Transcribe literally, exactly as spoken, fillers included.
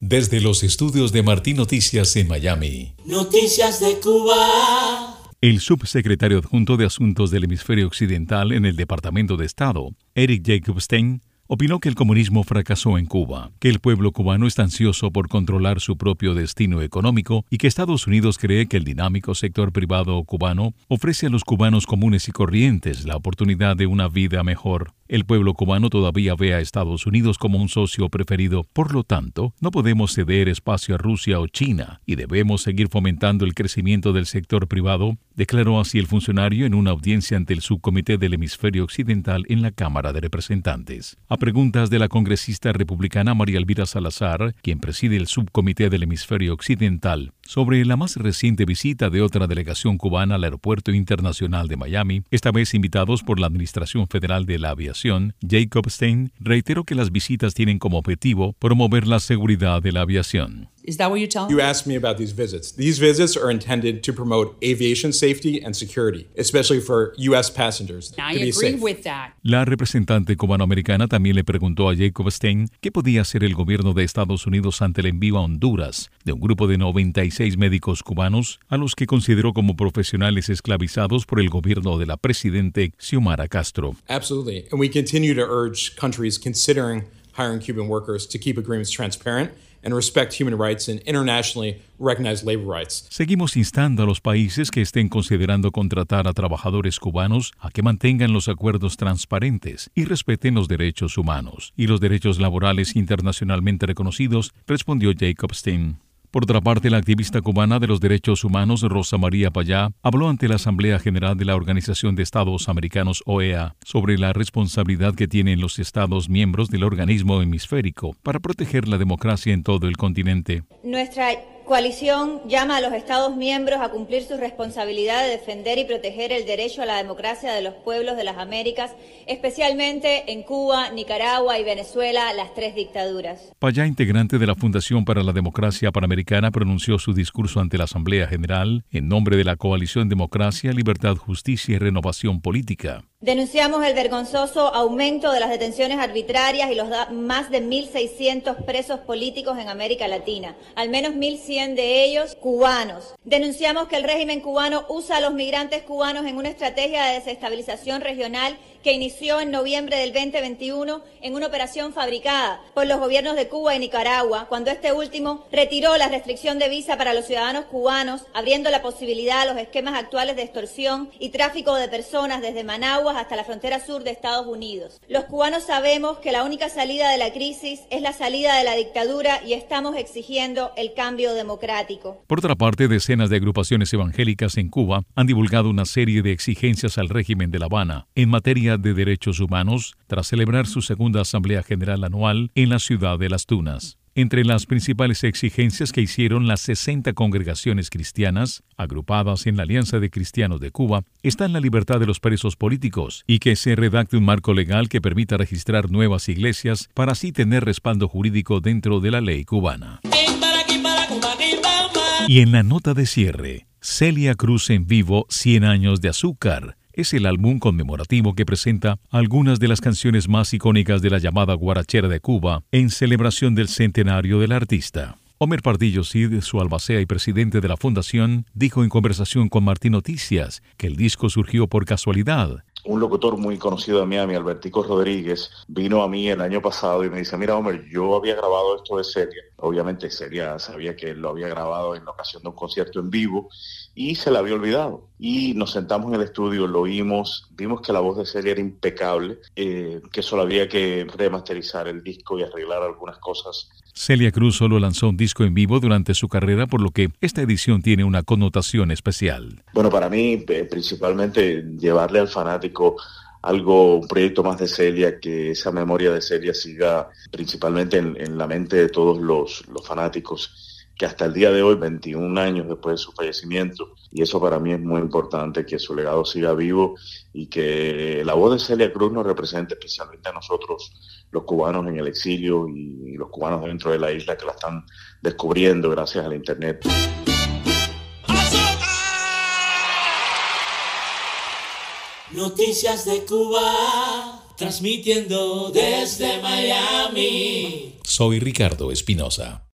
Desde los estudios de Martín Noticias en Miami. Noticias de Cuba. El subsecretario adjunto de Asuntos del Hemisferio Occidental en el Departamento de Estado, Eric Jacobstein, opinó que el comunismo fracasó en Cuba, que el pueblo cubano está ansioso por controlar su propio destino económico y que Estados Unidos cree que el dinámico sector privado cubano ofrece a los cubanos comunes y corrientes la oportunidad de una vida mejor. El pueblo cubano todavía ve a Estados Unidos como un socio preferido. Por lo tanto, no podemos ceder espacio a Rusia o China y debemos seguir fomentando el crecimiento del sector privado, declaró así el funcionario en una audiencia ante el Subcomité del Hemisferio Occidental en la Cámara de Representantes. A preguntas de la congresista republicana María Elvira Salazar, quien preside el Subcomité del Hemisferio Occidental, sobre la más reciente visita de otra delegación cubana al Aeropuerto Internacional de Miami, esta vez invitados por la Administración Federal de la Aviación, Jacobstein reiteró que las visitas tienen como objetivo promover la seguridad de la aviación. Is that what you're telling me? You asked me about these visits. These visits are intended to promote aviation safety and security, especially for U S passengers. I to be agree safe. with that. La representante cubanoamericana también le preguntó a Jacobstein qué podía hacer el gobierno de Estados Unidos ante el envío a Honduras de un grupo de noventa y seis médicos cubanos a los que consideró como profesionales esclavizados por el gobierno de la presidente Xiomara Castro. Absolutely. And we continue to urge countries considering hiring Cuban workers to keep agreements transparent and respect human rights and internationally recognized labor rights. Seguimos instando a los países que estén considerando contratar a trabajadores cubanos a que mantengan los acuerdos transparentes y respeten los derechos humanos y los derechos laborales internacionalmente reconocidos, respondió Jacobstein. Por otra parte, la activista cubana de los derechos humanos Rosa María Payá habló ante la Asamblea General de la Organización de Estados Americanos O E A sobre la responsabilidad que tienen los Estados miembros del organismo hemisférico para proteger la democracia en todo el continente. Nuestra coalición llama a los Estados miembros a cumplir su responsabilidad de defender y proteger el derecho a la democracia de los pueblos de las Américas, especialmente en Cuba, Nicaragua y Venezuela, las tres dictaduras. Payá, integrante de la Fundación para la Democracia Panamericana, pronunció su discurso ante la Asamblea General en nombre de la Coalición Democracia, Libertad, Justicia y Renovación Política. Denunciamos el vergonzoso aumento de las detenciones arbitrarias y los más de mil seiscientos presos políticos en América Latina, al menos mil cien de ellos cubanos. Denunciamos que el régimen cubano usa a los migrantes cubanos en una estrategia de desestabilización regional que inició en noviembre del veinte veintiuno en una operación fabricada por los gobiernos de Cuba y Nicaragua, cuando este último retiró la restricción de visa para los ciudadanos cubanos, abriendo la posibilidad a los esquemas actuales de extorsión y tráfico de personas desde Managua hasta la frontera sur de Estados Unidos. Los cubanos sabemos que la única salida de la crisis es la salida de la dictadura y estamos exigiendo el cambio democrático. Por otra parte, decenas de agrupaciones evangélicas en Cuba han divulgado una serie de exigencias al régimen de La Habana en materia de derechos humanos tras celebrar su segunda Asamblea General anual en la ciudad de Las Tunas. Entre las principales exigencias que hicieron las sesenta congregaciones cristianas, agrupadas en la Alianza de Cristianos de Cuba, están la libertad de los presos políticos y que se redacte un marco legal que permita registrar nuevas iglesias para así tener respaldo jurídico dentro de la ley cubana. Y en la nota de cierre, Celia Cruz en vivo, cien años de azúcar. Es el álbum conmemorativo que presenta algunas de las canciones más icónicas de la llamada guarachera de Cuba en celebración del centenario del artista. Homer Pardillo Cid, su albacea y presidente de la fundación, dijo en conversación con Martín Noticias que el disco surgió por casualidad. Un locutor muy conocido de Miami, Albertico Rodríguez, vino a mí el año pasado y me dice, mira Homer, yo había grabado esto de Celia. Obviamente Celia sabía que lo había grabado en la ocasión de un concierto en vivo y se la había olvidado. Y nos sentamos en el estudio, lo oímos, vimos que la voz de Celia era impecable, eh, que solo había que remasterizar el disco y arreglar algunas cosas. Celia Cruz solo lanzó un disco en vivo durante su carrera, por lo que esta edición tiene una connotación especial. Bueno, para mí, eh, principalmente llevarle al fanático algo, un proyecto más de Celia, que esa memoria de Celia siga principalmente en, en la mente de todos los, los fanáticos, que hasta el día de hoy, veintiún años después de su fallecimiento, y eso para mí es muy importante, que su legado siga vivo y que la voz de Celia Cruz nos represente especialmente a nosotros, los cubanos en el exilio y los cubanos dentro de la isla que la están descubriendo gracias al internet. Noticias de Cuba, transmitiendo desde Miami. Soy Ricardo Espinosa.